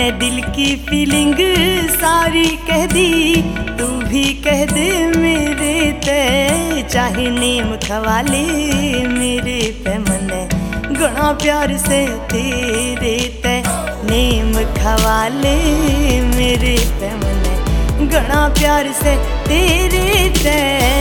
दिल की फीलिंग सारी कह दी, तू भी कह दे मेरे ते। चाहे नीम खवाले मेरे पे मने, घना प्यार से तेरे ते। नीम खवाले मेरे पे मने, घना प्यार से तेरे ते।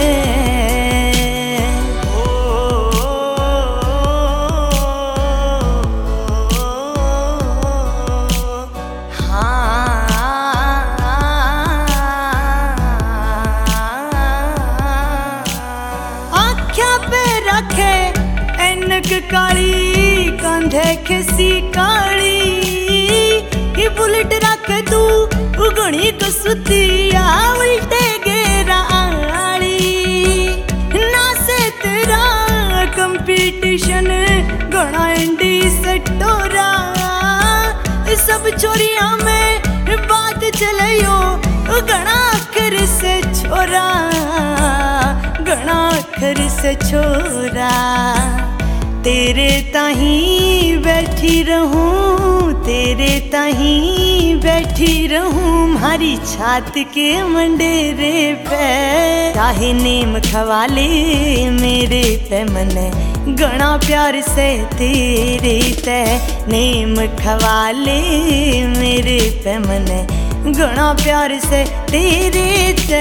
रखे ऐनक काली, कांधे खिसी काली, ही बुलेट रख तू उगणी कसुतिया, उल्टे गेरा आली। ना से तेरा कंपटीशन, घना इंडी सटोरा। सब चोरिया में बात चलियो, घना अखर से छोरा, घना अखर से छोरा। तेरे ताहीं बैठी रहूं, तेरे ताहीं बैठी रहूं, मारी छात के मंडेरे पे। चाहे नीम खवाले मेरे पे मने, घना प्यार से तेरे ते। नीम खवाले मेरे पे मने, घना प्यार से तेरे ते।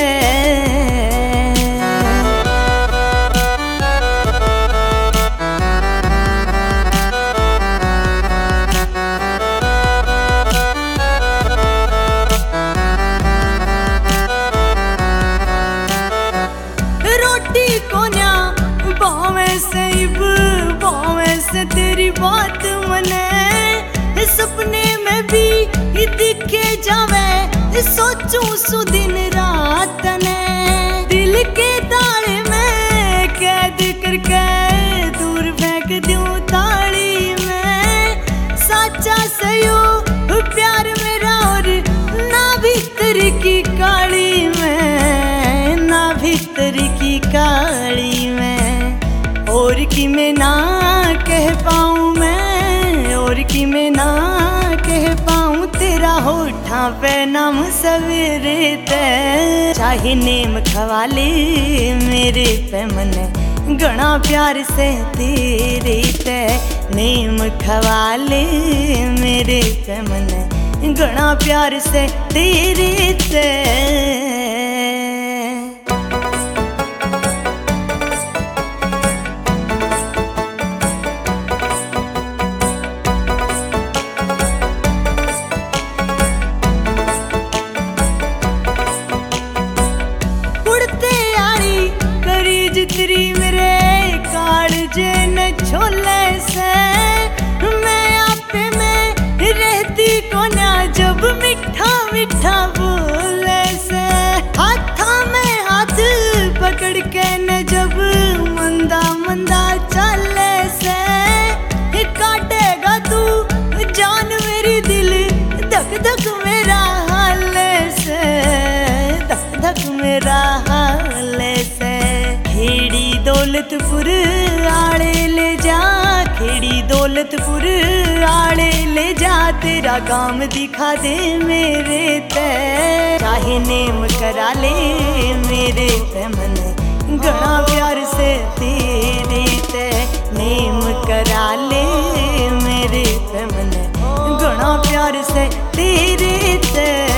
से तेरी बात मने, सपने में भी दिखे जावे, सोचूं सु दिन रात ने। दिल के ताले में कैद करके दूर फेंक दूं ताली में। साचा सयो प्यार मेरा और ना भीतर की काली में, ना भीतर की काली में। और कि मैं ना कह पाऊं मैं, और कि मैं ना कह पाऊं तेरा होठा पे नाम सवेरे ते। चाहे नीम खवाले मेरे पे मने, घना प्यार से तेरे ते। नीम खवाले मेरे पे मने, घना प्यार से तेरे ते। तेरी मेरे कालजे न छोले से, मैं आपे में रहती कोना जब मीठा मीठा बोले से। हाथा में हाथ पकड़ के न जब मंदा मंदा चले से। काटेगा तू जान मेरी दिल, धक धक मेरा हाल से, धक धक मेरा हाल से। खेड़ी दौलतपुर आड़े ले जा, खेड़ी दौलतपुर आड़े ले जा, तेरा काम दिखा दे मेरे ते। चाहे नेम करा ले मेरे पे मने, घना प्यार से तेरे ते। नेम करा ले मेरे पे मने, घना प्यार से तेरे ते।